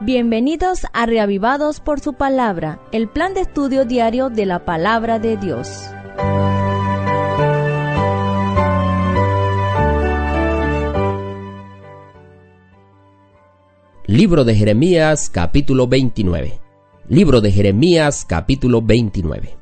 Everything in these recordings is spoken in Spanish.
Bienvenidos a Reavivados por su Palabra, el plan de estudio diario de la Palabra de Dios. Libro de Jeremías, capítulo 29. Libro de Jeremías, capítulo 29.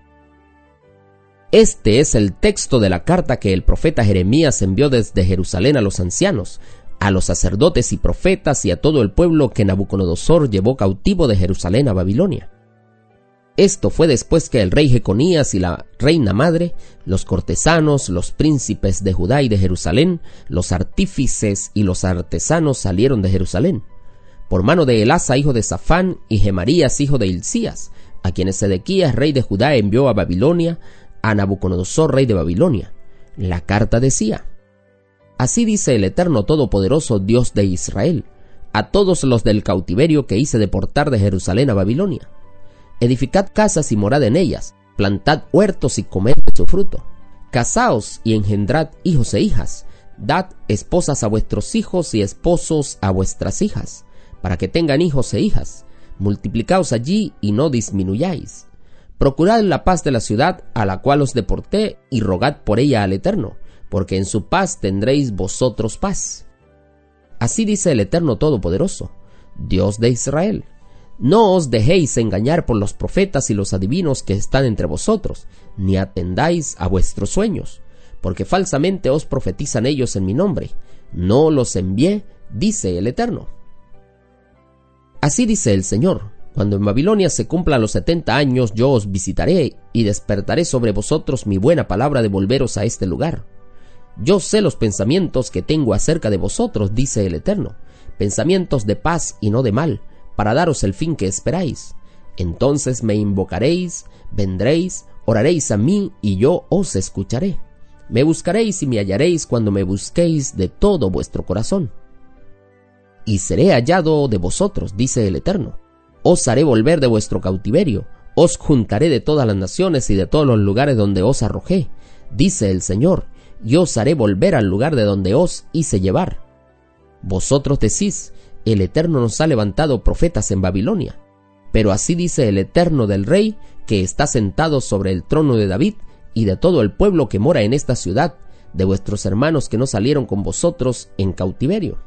Este es el texto de la carta que el profeta Jeremías envió desde Jerusalén a los ancianos, a los sacerdotes y profetas y a todo el pueblo que Nabucodonosor llevó cautivo de Jerusalén a Babilonia. Esto fue después que el rey Jeconías y la reina madre, los cortesanos, los príncipes de Judá y de Jerusalén, los artífices y los artesanos salieron de Jerusalén, por mano de Elasa, hijo de Safán, y Gemarías, hijo de Hilcías, a quienes Sedequías, rey de Judá, envió a Babilonia, a Nabucodonosor, rey de Babilonia. La carta decía: Así dice el Eterno Todopoderoso, Dios de Israel, a todos los del cautiverio que hice deportar de Jerusalén a Babilonia: edificad casas y morad en ellas, plantad huertos y comed de su fruto. Casaos y engendrad hijos e hijas, dad esposas a vuestros hijos y esposos a vuestras hijas, para que tengan hijos e hijas. Multiplicaos allí y no disminuyáis. Procurad la paz de la ciudad a la cual os deporté y rogad por ella al Eterno, porque en su paz tendréis vosotros paz. Así dice el Eterno Todopoderoso, Dios de Israel: no os dejéis engañar por los profetas y los adivinos que están entre vosotros, ni atendáis a vuestros sueños, porque falsamente os profetizan ellos en mi nombre. No los envié, dice el Eterno. Así dice el Señor: cuando en Babilonia se cumplan los 70 años, yo os visitaré y despertaré sobre vosotros mi buena palabra de volveros a este lugar. Yo sé los pensamientos que tengo acerca de vosotros, dice el Eterno, pensamientos de paz y no de mal, para daros el fin que esperáis. Entonces me invocaréis, vendréis, oraréis a mí y yo os escucharé. Me buscaréis y me hallaréis cuando me busquéis de todo vuestro corazón. Y seré hallado de vosotros, dice el Eterno. Os haré volver de vuestro cautiverio, os juntaré de todas las naciones y de todos los lugares donde os arrojé, dice el Señor, y os haré volver al lugar de donde os hice llevar. Vosotros decís: el Eterno nos ha levantado profetas en Babilonia. Pero así dice el Eterno del Rey, que está sentado sobre el trono de David, y de todo el pueblo que mora en esta ciudad, de vuestros hermanos que no salieron con vosotros en cautiverio.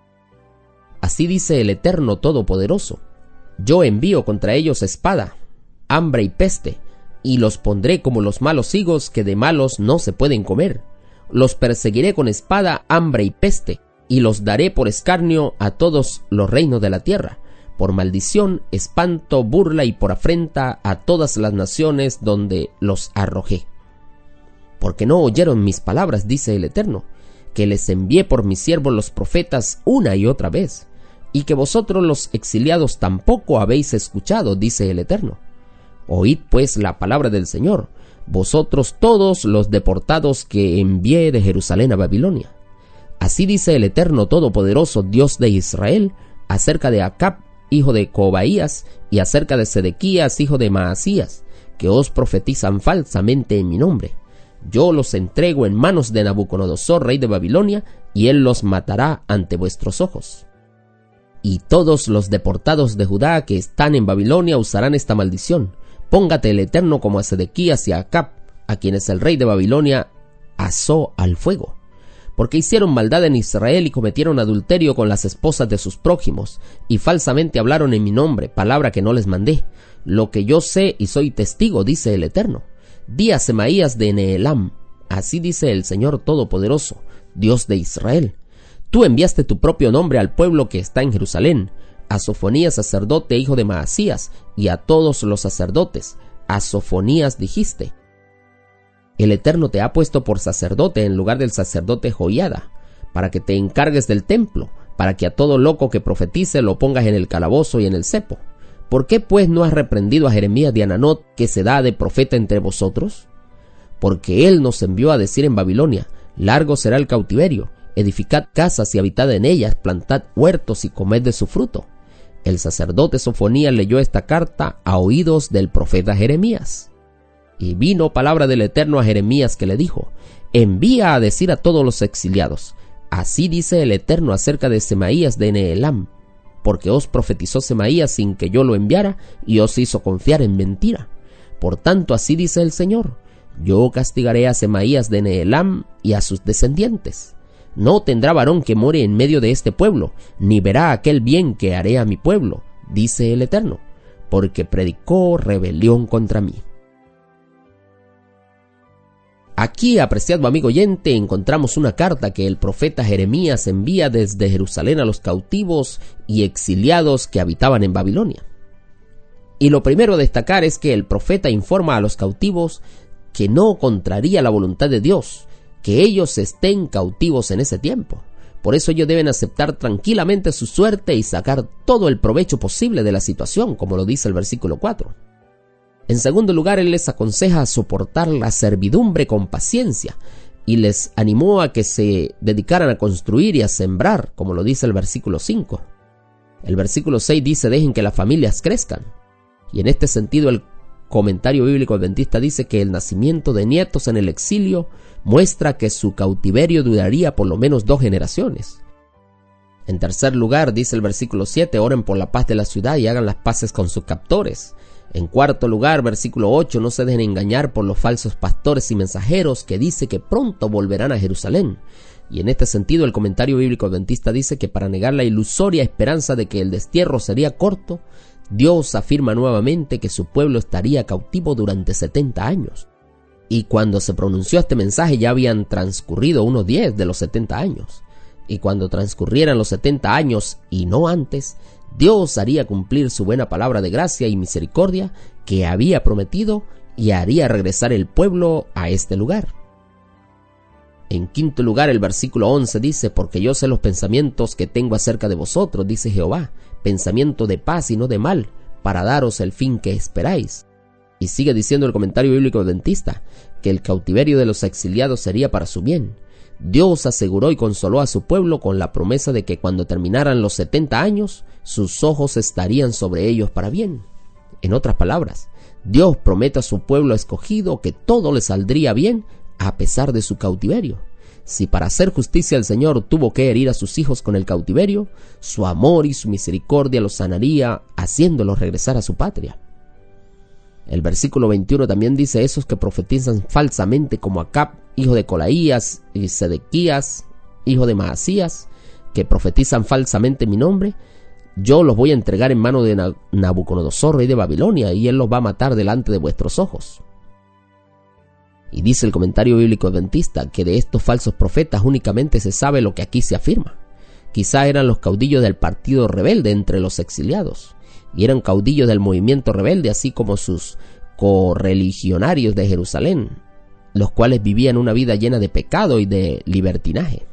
Así dice el Eterno Todopoderoso: yo envío contra ellos espada, hambre y peste, y los pondré como los malos higos que de malos no se pueden comer. Los perseguiré con espada, hambre y peste, y los daré por escarnio a todos los reinos de la tierra, por maldición, espanto, burla y por afrenta a todas las naciones donde los arrojé. Porque no oyeron mis palabras, dice el Eterno, que les envié por mis siervos los profetas una y otra vez, y que vosotros los exiliados tampoco habéis escuchado, dice el Eterno. Oíd pues la palabra del Señor, vosotros todos los deportados que envié de Jerusalén a Babilonia. Así dice el Eterno Todopoderoso, Dios de Israel, acerca de Acab, hijo de Cobaías, y acerca de Sedequías, hijo de Maasías, que os profetizan falsamente en mi nombre. Yo los entrego en manos de Nabucodonosor, rey de Babilonia, y él los matará ante vuestros ojos. Y todos los deportados de Judá que están en Babilonia usarán esta maldición. Póngate el Eterno como a Sedequías y a Acab, a quienes el rey de Babilonia asó al fuego, porque hicieron maldad en Israel y cometieron adulterio con las esposas de sus prójimos, y falsamente hablaron en mi nombre, palabra que no les mandé. Lo que yo sé y soy testigo, dice el Eterno. Di a Semaías de Nehelam: así dice el Señor Todopoderoso, Dios de Israel: tú enviaste tu propio nombre al pueblo que está en Jerusalén, a Sofonías sacerdote, hijo de Maasías, y a todos los sacerdotes. A Sofonías dijiste: el Eterno te ha puesto por sacerdote en lugar del sacerdote Joiada, para que te encargues del templo, para que a todo loco que profetice lo pongas en el calabozo y en el cepo. ¿Por qué pues no has reprendido a Jeremías de Ananot, que se da de profeta entre vosotros? Porque él nos envió a decir en Babilonia: largo será el cautiverio, edificad casas y habitad en ellas, plantad huertos y comed de su fruto. El sacerdote Sofonías leyó esta carta a oídos del profeta Jeremías. Y vino palabra del Eterno a Jeremías, que le dijo: envía a decir a todos los exiliados: así dice el Eterno acerca de Semaías de Nehelam: porque os profetizó Semaías sin que yo lo enviara, y os hizo confiar en mentira. Por tanto, así dice el Señor: yo castigaré a Semaías de Nehelam y a sus descendientes. No tendrá varón que more en medio de este pueblo, ni verá aquel bien que haré a mi pueblo, dice el Eterno, porque predicó rebelión contra mí. Aquí, apreciado amigo oyente, encontramos una carta que el profeta Jeremías envía desde Jerusalén a los cautivos y exiliados que habitaban en Babilonia. Y lo primero a destacar es que el profeta informa a los cautivos que no contraría la voluntad de Dios, que ellos estén cautivos en ese tiempo. Por eso ellos deben aceptar tranquilamente su suerte y sacar todo el provecho posible de la situación, como lo dice el versículo 4. En segundo lugar, él les aconseja soportar la servidumbre con paciencia y les animó a que se dedicaran a construir y a sembrar, como lo dice el versículo 5. El versículo 6 dice: dejen que las familias crezcan. Y en este sentido, el comentario bíblico adventista dice que el nacimiento de nietos en el exilio muestra que su cautiverio duraría por lo menos 2 generaciones. En tercer lugar, dice el versículo 7, oren por la paz de la ciudad y hagan las paces con sus captores. En cuarto lugar, versículo 8, no se dejen engañar por los falsos pastores y mensajeros que dice que pronto volverán a Jerusalén. Y en este sentido, el comentario bíblico adventista dice que para negar la ilusoria esperanza de que el destierro sería corto, Dios afirma nuevamente que su pueblo estaría cautivo durante 70 años. Y cuando se pronunció este mensaje ya habían transcurrido unos 10 de los 70 años. Y cuando transcurrieran los 70 años y no antes, Dios haría cumplir su buena palabra de gracia y misericordia que había prometido y haría regresar el pueblo a este lugar. En quinto lugar, el versículo 11 dice: porque yo sé los pensamientos que tengo acerca de vosotros, dice Jehová, pensamiento de paz y no de mal, para daros el fin que esperáis. Y sigue diciendo el comentario bíblico adventista que el cautiverio de los exiliados sería para su bien. Dios aseguró y consoló a su pueblo con la promesa de que cuando terminaran los 70 años, sus ojos estarían sobre ellos para bien. En otras palabras, Dios promete a su pueblo escogido que todo le saldría bien a pesar de su cautiverio. Si para hacer justicia el Señor tuvo que herir a sus hijos con el cautiverio, su amor y su misericordia los sanaría, haciéndolos regresar a su patria. El versículo 21 también dice: esos que profetizan falsamente, como Acab, hijo de Colaías, y Sedequías, hijo de Maasías, que profetizan falsamente mi nombre, yo los voy a entregar en mano de Nabucodonosor, rey de Babilonia, y él los va a matar delante de vuestros ojos. Y dice el comentario bíblico adventista que de estos falsos profetas únicamente se sabe lo que aquí se afirma. Quizá eran los caudillos del partido rebelde entre los exiliados, y eran caudillos del movimiento rebelde, así como sus correligionarios de Jerusalén, los cuales vivían una vida llena de pecado y de libertinaje.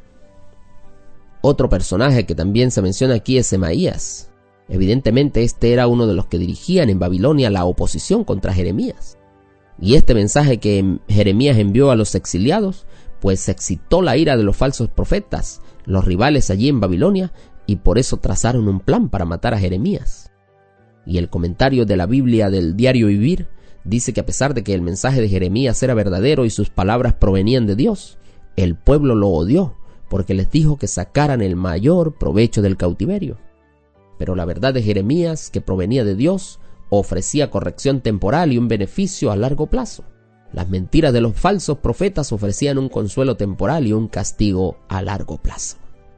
Otro personaje que también se menciona aquí es Semaías. Evidentemente este era uno de los que dirigían en Babilonia la oposición contra Jeremías. Y este mensaje que Jeremías envió a los exiliados, pues excitó la ira de los falsos profetas, los rivales allí en Babilonia, y por eso trazaron un plan para matar a Jeremías. Y el comentario de la Biblia del Diario Vivir dice que a pesar de que el mensaje de Jeremías era verdadero y sus palabras provenían de Dios, el pueblo lo odió, porque les dijo que sacaran el mayor provecho del cautiverio. Pero la verdad de Jeremías, que provenía de Dios, ofrecía corrección temporal y un beneficio a largo plazo. Las mentiras de los falsos profetas ofrecían un consuelo temporal y un castigo a largo plazo.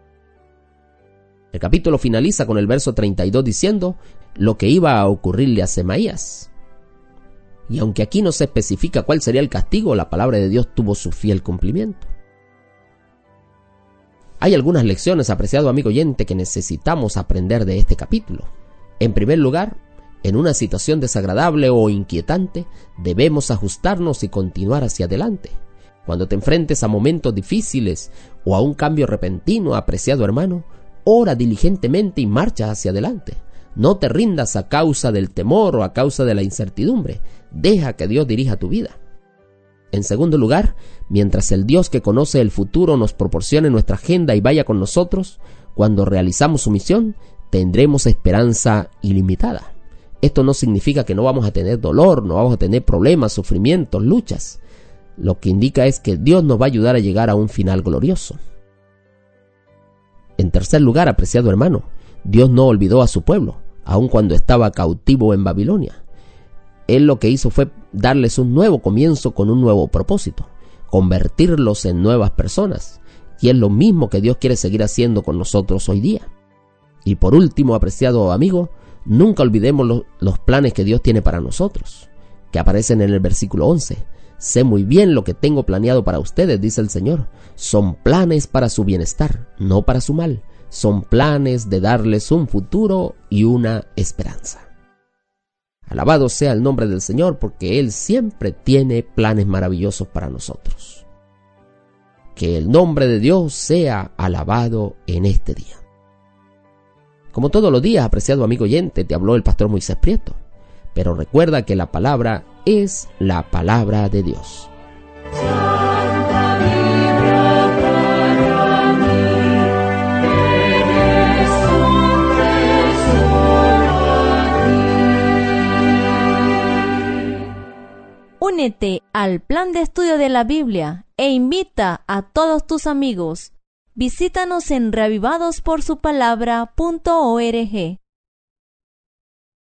El capítulo finaliza con el verso 32 diciendo lo que iba a ocurrirle a Semaías. Y aunque aquí no se especifica cuál sería el castigo, la palabra de Dios tuvo su fiel cumplimiento. Hay algunas lecciones, apreciado amigo oyente, que necesitamos aprender de este capítulo. En primer lugar, en una situación desagradable o inquietante, debemos ajustarnos y continuar hacia adelante. Cuando te enfrentes a momentos difíciles o a un cambio repentino, apreciado hermano, ora diligentemente y marcha hacia adelante. No te rindas a causa del temor o a causa de la incertidumbre. Deja que Dios dirija tu vida. En segundo lugar, mientras el Dios que conoce el futuro nos proporcione nuestra agenda y vaya con nosotros, cuando realizamos su misión, tendremos esperanza ilimitada. Esto no significa que no vamos a tener dolor, no vamos a tener problemas, sufrimientos, luchas. Lo que indica es que Dios nos va a ayudar a llegar a un final glorioso. En tercer lugar, apreciado hermano, Dios no olvidó a su pueblo, aun cuando estaba cautivo en Babilonia. Él lo que hizo fue darles un nuevo comienzo con un nuevo propósito, convertirlos en nuevas personas, y es lo mismo que Dios quiere seguir haciendo con nosotros hoy día. Y por último, apreciado amigo, nunca olvidemos los planes que Dios tiene para nosotros, que aparecen en el versículo 11. Sé muy bien lo que tengo planeado para ustedes, dice el Señor. Son planes para su bienestar, no para su mal. Son planes de darles un futuro y una esperanza. Alabado sea el nombre del Señor, porque Él siempre tiene planes maravillosos para nosotros. Que el nombre de Dios sea alabado en este día. Como todos los días, apreciado amigo oyente, te habló el pastor Moisés Prieto. Pero recuerda que la palabra es la palabra de Dios. Santa Biblia para mí, eres un tesoro aquí. Únete al plan de estudio de la Biblia e invita a todos tus amigos. Visítanos en reavivadosporsupalabra.org.